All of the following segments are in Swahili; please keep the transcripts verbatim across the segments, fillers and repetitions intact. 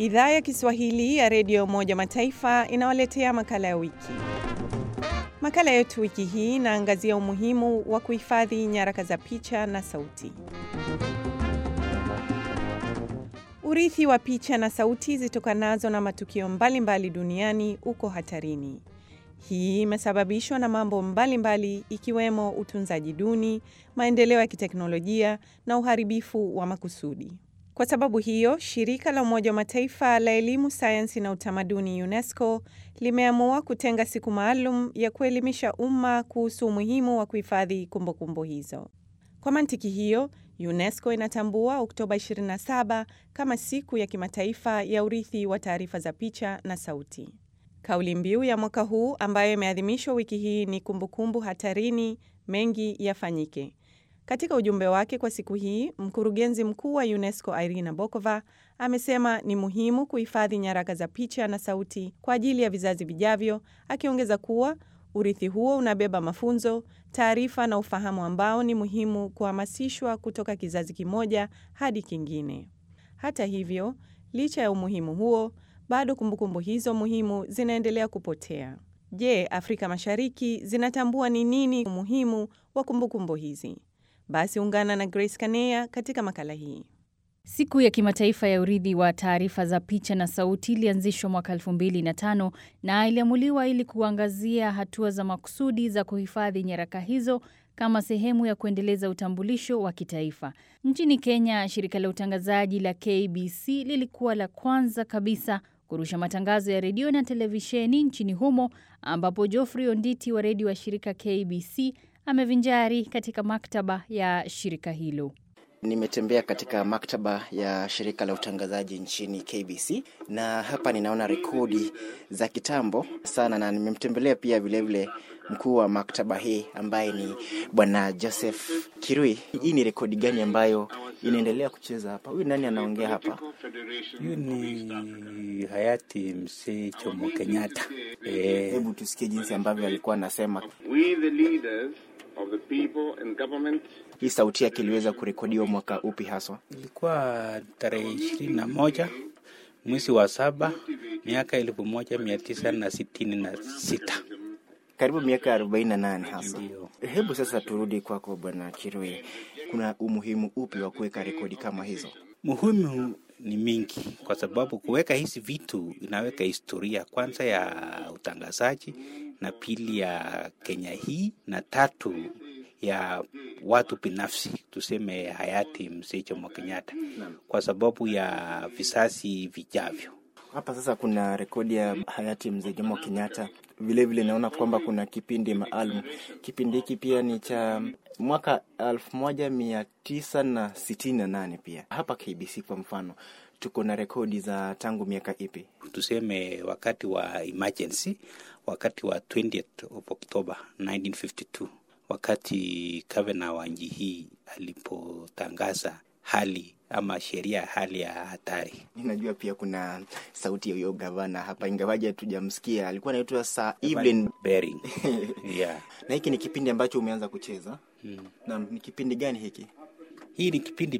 Idhaa ya Kiswahili ya Radio Umoja Mataifa inawaletea makala ya wiki. Makala yetu wiki hii inaangazia umuhimu wa kuhifadhi nyaraka za picha na sauti. Urithi wa picha na sauti zitokanazo na matukio mbalimbali duniani uko hatarini. Hii imesababishwa na mambo mbalimbali mbali ikiwemo utunzaji duni, maendeleo ya kiteknolojia na uharibifu wa makusudi. Kwa sababu hiyo, shirika la Umoja wa Mataifa la elimu, sayansi na utamaduni UNESCO limeamua kutenga siku maalum ya kuelimisha umma kuhusu umuhimu wa kuhifadhi kumbukumbu hizo. Kwa mantiki hiyo, UNESCO inatambua Oktoba ishirini na saba kama siku ya kimataifa ya urithi wa taarifa za picha na sauti. Kauli mbiu ya mwaka huu ambayo imeadhimishwa wiki hii ni kumbukumbu hatarini, mengi yafanyike. Katika ujumbe wake kwa siku hii, mkurugenzi mkuu wa UNESCO Irina Bokova amesema ni muhimu kuhifadhi nyaraka za picha na sauti kwa ajili ya vizazi vijavyo, akiongeza kuwa urithi huo unabeba mafunzo, taarifa na ufahamu ambao ni muhimu kuhamasishwa kutoka kizazi kimoja hadi kingine. Hata hivyo, licha ya umuhimu huo, bado kumbukumbu hizo muhimu zinaendelea kupotea. Je, Afrika Mashariki zinatambua ni nini umuhimu wa kumbukumbu hizi? Basi ungana na Grace Kanea katika makala hii. Siku ya kimataifa ya urithi wa taarifa za picha na sauti ilianzishwa mwaka elfu mbili na tano na iliamuliwa ili kuangazia hatua za makusudi za kuhifadhi nyaraka hizo kama sehemu ya kuendeleza utambulisho wa kitaifa. Nchini Kenya, shirika la utangazaji la K B C lilikuwa la kwanza kabisa kurusha matangazo ya redio na televisheni nchini humo, ambapo Geoffrey Onditi wa redio wa shirika K B C amevinjari katika maktaba ya shirika hilo. Nimetembea katika maktaba ya shirika la utangazaji nchini K B C na hapa ninaona rekodi za kitambo sana, na nimemtembelea pia vile vile mkuu wa maktaba hii ambaye ni Bwana Joseph Kirui. Hii ni rekodi gani ambayo inaendelea kucheza hapa? Huyu nani anaongea hapa? Huyu ni hayati Mzee Jomo Kenyatta. Eh, hebu tusikie jinsi ambavyo alikuwa anasema. We the leaders of the people in government. Hii sauti yake iliweza kurekodiwa mwaka upi haswa? Ilikuwa tarehe ishirini na moja mwezi wa saba miaka elfu moja mia tisa na sitini na sita. Karibu miaka arobaini na nane hasa. Hebu sasa turudi kwako Bwana Kirui. Kuna umuhimu upi wa kuweka rekodi kama hizo? Muhimu ni mingi, kwa sababu kuweka hizi vitu inaweka historia kwanza ya utangazaji, na pili ya Kenya hii, na tatu ya watu binafsi, tuseme hayati Mzee Jomo Kenyatta, kwa sababu ya vizazi vijavyo. Hapa sasa kuna rekodi ya hayati Mzee Jomo Kenyatta. Vile vile naona kwamba kuna kipindi maalum. Kipindi hiki pia ni cha mwaka elfu moja mia tisa na sitini na nane pia. Hapa K B C kwa mfano, tuko na rekodi za tangu miaka ipi? Tuseme wakati wa emergency, wakati wa twentieth of October nineteen fifty-two, wakati Gavana wa nchi hii alipotangaza hali ama sheria hali ya hatari. Ninajua pia kuna sauti ya huyo gavana hapa, ingawaje hatujamsikia. Alikuwa anaitwa Sir Evelyn Baring. Yeah. Na hiki ni kipindi ambacho umeanza kucheza. Hmm. Na ni kipindi gani hiki? Hii ni kipindi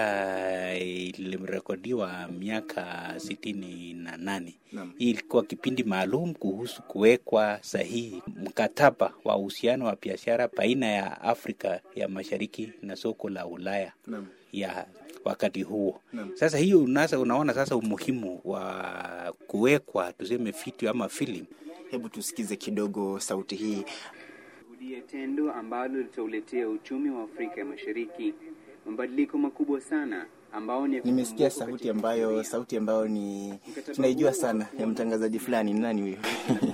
pia ilirekodiwa miaka sitini na nane. Hii ilikuwa kipindi maalum kuhusu kuwekwa sahihi mkataba wa uhusiano wa biashara baina ya Afrika ya Mashariki na soko la Ulaya. Naam. Ya wakati huo. Naam. Sasa hiyo unasa unaona sasa umuhimu wa kuwekwa tuseme video ama film. Hebu tusikize kidogo sauti hii. Kudia tendo ambalo litauletea uchumi wa Afrika ya Mashariki mabadiliko makubwa sana ambao ni. Nimesikia sauti ambayo sauti ambayo ni tunaijua sana ya mtangazaji fulani. Nani huyo?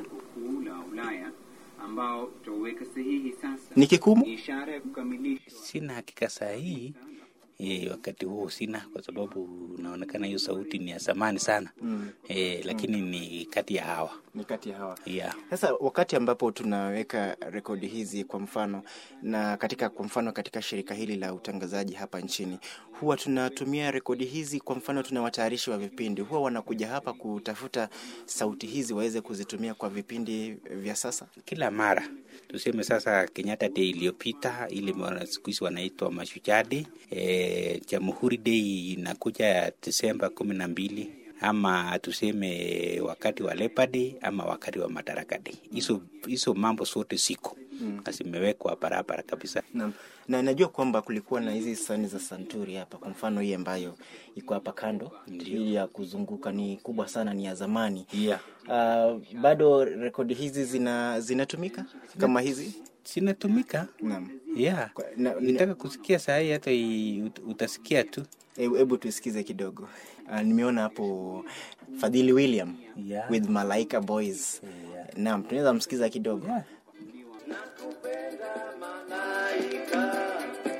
Ula Ulaya ambao tutaweka sahihi sasa. Ni kikumu? Ishara ya kukamilisha. Sina hakika sahihi eh, wakati huo sina, kwa sababu naonekana hiyo sauti ni ya zamani sana. Mm. Eh, lakini mm. ni kati ya hawa. Ni kati ya hawa. Yeah. Sasa wakati ambapo tunaweka rekodi hizi kwa mfano, na katika kwa mfano katika shirika hili la utangazaji hapa nchini, huwa tunatumia rekodi hizi kwa mfano tunawatayarishi wa vipindi. Huwa wanakuja hapa kutafuta sauti hizi waweze kuzitumia kwa vipindi vya sasa. Kila mara tuseme sasa Kenyatta Day iliyopita, ile siku hizi wanaitwa Mashujaa Day, eh Jamhuri Day inakuja Desemba kumi na mbili, ama tuseme wakati wa Leopard Day ama wakati wa Madaraka Day. Hizo hizo mambo zote siko mm. Asimewekwa barabara kabisa. Na, na najua kwamba kulikuwa na hizi sani za santuri hapa, kwa mfano hii ambayo iko hapa kando, hii ya kuzunguka ni kubwa sana, ni ya zamani. Yeah. Uh, bado rekodi hizi zina zinatumika kama hizi? Zinatumika. Naam. Yeah. Nitaka kusikia saa hii hata utasikia tu. Hebu tusikize kidogo. Uh, nimeona hapo Fadhili William yeah. with Malaika Boys. Yeah. Naam, tunaweza msikiza kidogo. Yeah. Nakupenda malaika,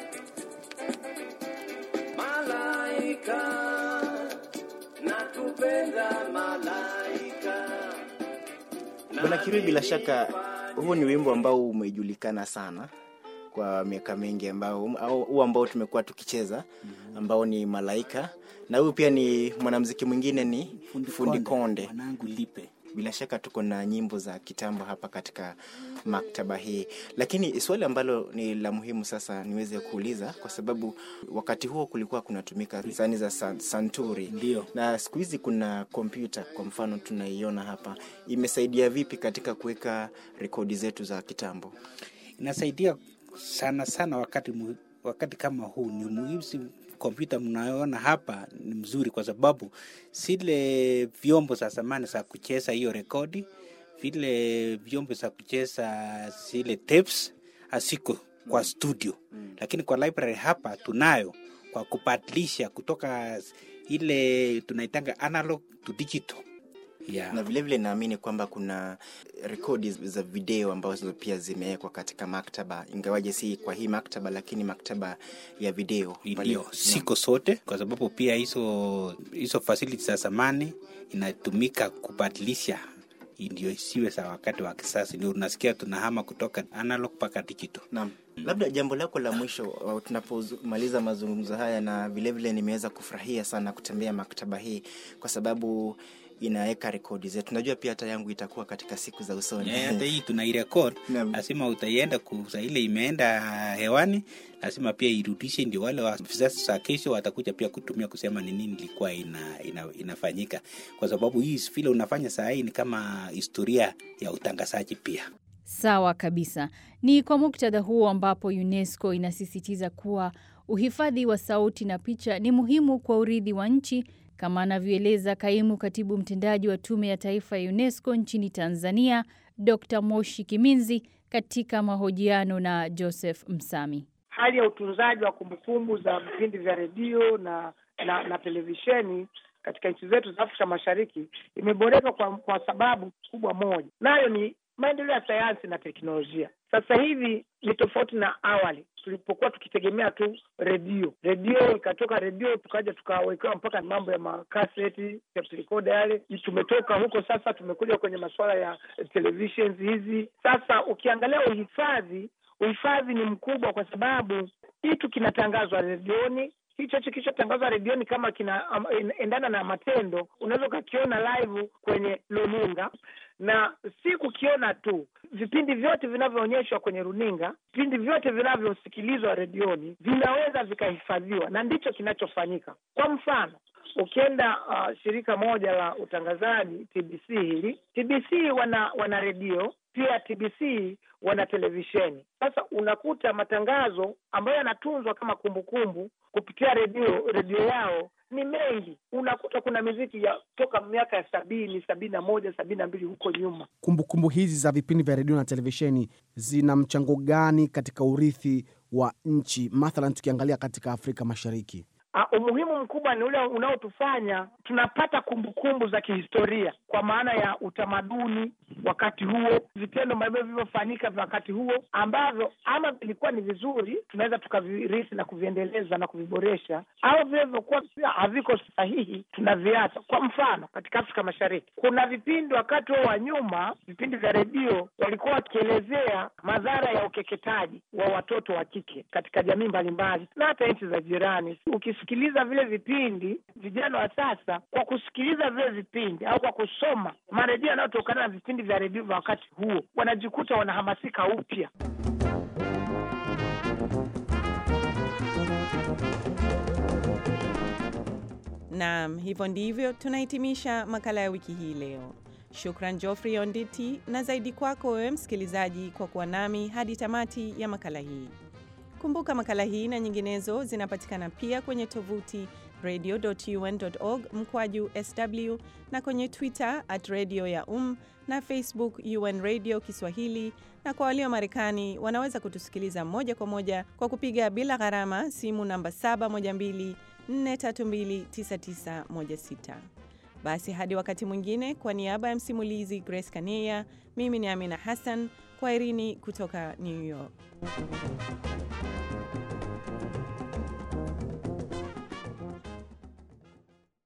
malaika, nakupenda malaika. Bwana Kirui, bila shaka huu ni wimbo ambao umejulikana sana kwa miaka mingi, ambao huu ambao tumekuwa tukicheza, ambao ni Malaika, na huyu pia ni mwanamuziki mwingine ni Fundi, Fundi Konde, Mwanangu Lipe. Bila shaka tuko na nyimbo za kitambo hapa katika maktaba hii, lakini swali ambalo ni la muhimu sasa niweze kuuliza, kwa sababu wakati huo kulikuwa kunatumika sani za santuri. Ndiyo. Na siku hizi kuna kompyuta, kwa mfano tunaiona hapa, imesaidia vipi katika kuweka rekodi zetu za kitambo? Inasaidia sana sana wakati wakati kama huu. Ni muhimu. Kompyuta mnayoona hapa ni mzuri kwa sababu zile vyombo za zamani za kucheza hiyo rekodi, vile vyombo za kucheza zile tapes asiko kwa studio. Lakini kwa library hapa tunayo kwa kubadilisha kutoka ile tunaitanga analog to digital. Yeah. Na vile vile naamini kwamba kuna rekodi za video ambazo pia zimewekwa katika maktaba, ingawaje si kwa hii maktaba, lakini maktaba ya video. Ndio, siko sote, kwa sababu pia hizo hizo facilities za zamani inatumika kubadilisha ndio isiwe sawa wakati wa kisasa. Ndio unasikia tunahama kutoka analog mpaka digital. Naam. Labda jambo lako la mwisho tunapomaliza mazungumzo haya, na vile vile nimeweza kufurahia sana kutembea maktaba hii kwa sababu inaweka rekodi zetu. Tunajua pia hata yangu itakuwa katika siku za usoni. Yeah, hata hii tunairecord. Lazima utaienda kusa ile imeenda hewani, lazima pia irudishe, ndio wale wa sasa kesho watakuja pia kutumia kusema ni nini ilikuwa ina, ina, inafanyika. Kwa sababu hii vile unafanya saa hii ni kama historia ya utangazaji pia. Sawa kabisa. Ni kwa muktadha huo ambapo UNESCO inasisitiza kuwa uhifadhi wa sauti na picha ni muhimu kwa urithi wa nchi, kama anavyoeleza kaimu katibu mtendaji wa Tume ya Taifa ya UNESCO nchini Tanzania, Doctor Moshi Kiminzi, katika mahojiano na Joseph Msami. Hali ya utunzaji wa kumbukumbu za vipindi vya redio na, na, na televisheni katika nchi zetu za Afrika Mashariki imeboreka kwa, kwa sababu kubwa moja, nayo ni maendeleo ya sayansi na teknolojia. Sasa hivi ni tofauti na awali tulipokuwa tukitegemea tu redio. Redio ikatoka redio tukaja tukawekewa mpaka mambo ya makaseti, tape recorder yale. Tumetoka huko sasa tumekuja kwenye masuala ya televisions hizi. Sasa ukiangalia uhifadhi, uhifadhi ni mkubwa kwa sababu kitu kinatangazwa redioni, hicho kilichotangazwa redioni kama kinaendana na matendo, unaweza kukiona live kwenye runinga. Na si kukiona tu, vipindi vyote vinavyoonyeshwa kwenye runinga, vipindi vyote vinavyosikilizwa redioni vinaweza vikahifadhiwa, na ndicho kinachofanyika. Kwa mfano, ukienda uh, shirika moja la utangazaji T B C hili, T B C wana wana redio, pia T B C wana televisheni. Sasa unakuta matangazo ambayo yanatunzwa kama kumbukumbu kupitia redio redio yao ni mengi. Unakuta kuna muziki ya toka miaka ya sabini, sabini na moja, sabini na mbili huko nyuma. Kumbukumbu hizi za vipindi vya redio na televisheni zina mchango gani katika urithi wa nchi, mathalan tukiangalia katika Afrika Mashariki? Uh, umuhimu mkubwa ni ule unaotufanya tunapata kumbukumbu za kihistoria, kwa maana ya utamaduni wakati huo, vitendo ambavyo vilivyofanyika wakati huo ambavyo ama vilikuwa ni vizuri tunaweza tukavirithi na kuviendeleza na kuviboresha, au vile vilikuwa haviko sahihi tunaviacha. Kwa mfano, katika Afrika Mashariki kuna vipindi wakati wa nyuma, vipindi vya redio walikuwa wakielezea madhara ya ukeketaji wa watoto wa kike katika jamii mbalimbali na hata nchi za jirani. Ukisikiliza vile vipindi, vijana wa sasa kwa kusikiliza vile vipindi au kwa kusoma marejeo yanayotokana na vipindi vya redio vya wakati huo, wanajikuta wanahamasika upya. Naam, hivyo ndivyo tunahitimisha makala ya wiki hii leo. Shukran Geoffrey Onditi, na zaidi kwako wewe msikilizaji kwa kuwa nami hadi tamati ya makala hii. Kumbuka makala hii na nyinginezo zinapatikana pia kwenye tovuti radio dot u n dot org mkwaju S W na kwenye Twitter at radio ya um na Facebook U N Radio Kiswahili, na kwa walio Marekani wanaweza kutusikiliza moja kwa moja kwa kupiga bila gharama simu namba saba moja mbili nne tatu mbili tisa tisa moja sita. Basi hadi wakati mwingine, kwa niaba ya msimulizi Grace Kaneya, mimi ni Amina Hassan, kwaherini kutoka New York.